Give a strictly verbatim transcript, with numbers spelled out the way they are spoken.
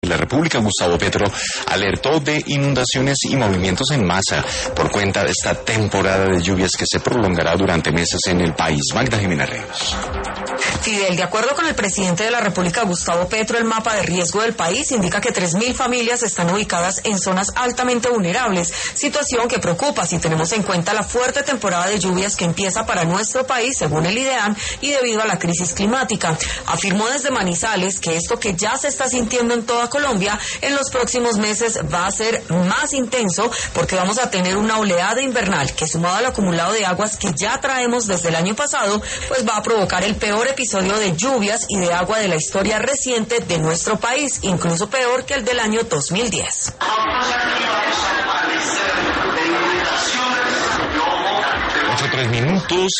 La República, Gustavo Petro, alertó de inundaciones y movimientos en masa por cuenta de esta temporada de lluvias que se prolongará durante meses en el país. Magda Jiménez Ríos. Fidel, de acuerdo con el presidente de la República, Gustavo Petro, el mapa de riesgo del país indica que tres mil familias están ubicadas en zonas altamente vulnerables, situación que preocupa si tenemos en cuenta la fuerte temporada de lluvias que empieza para nuestro país, según el IDEAM, y debido a la crisis climática. Afirmó desde Manizales que esto que ya se está sintiendo en toda Colombia, en los próximos meses va a ser más intenso porque vamos a tener una oleada invernal que, sumado al acumulado de aguas que ya traemos desde el año pasado, pues va a provocar el peor episodio de lluvias y de agua de la historia reciente de nuestro país, incluso peor que el del año dos mil diez. ocho, tres minutos.